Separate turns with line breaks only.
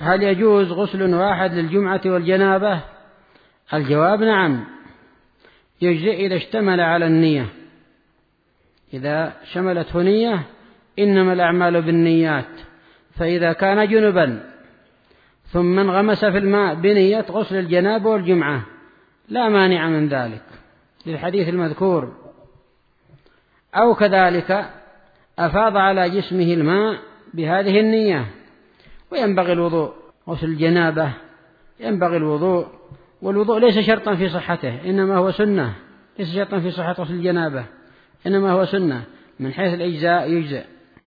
هل يجوز غسل واحد للجمعة والجنابة؟ الجواب نعم، يجزئ إذا اشتمل على النية، إذا شملته نية، إنما الأعمال بالنيات. فإذا كان جنبا ثم انغمس في الماء بنية غسل الجنابة والجمعة لا مانع من ذلك للحديث المذكور، أو كذلك أفاض على جسمه الماء بهذه النية، وينبغي الوضوء. غسل الجنابة ينبغي الوضوء، والوضوء ليس شرطا في صحته، إنما هو سنة، ليس شرطا في صحة غسل الجنابة، إنما هو سنة، من حيث الإجزاء يجزئ.